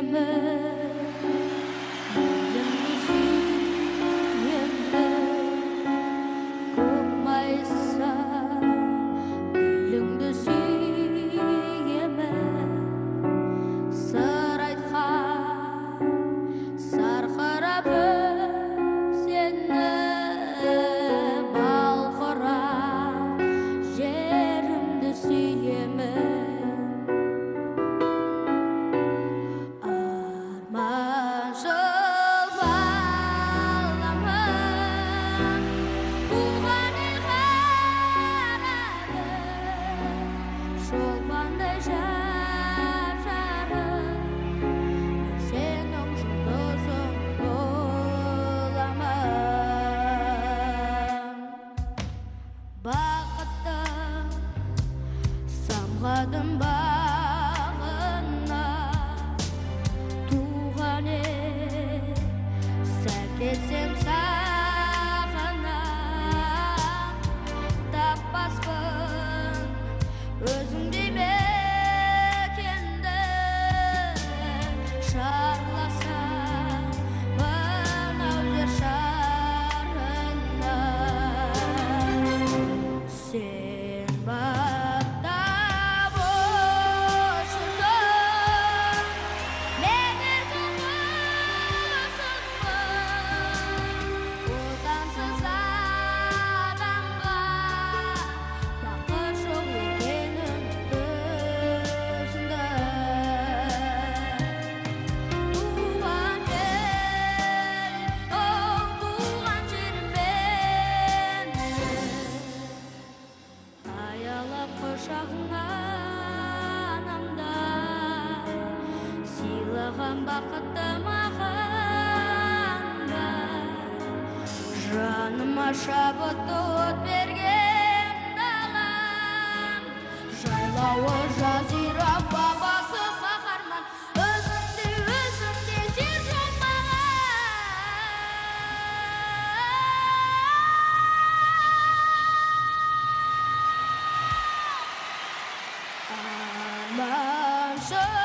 Самғадым бағына туған ел, сәл кетсем сағына таппаспын өзіңдей мекенді. Шарласам мынау жер шарына, сен баптап ұшырдың, мен еркін құсыңмын. Отансыз адамға бақыт жоқ екенін түсіндім. Туған ел, оу туған жерім менің, аялап құшағыңа анамдай сыйлаған бақытты маған да. Жаныма шабытты от берген далам, жайлауы жазира бабасы қаһарман, өзіңдей жер жоқ маған. Арманшыл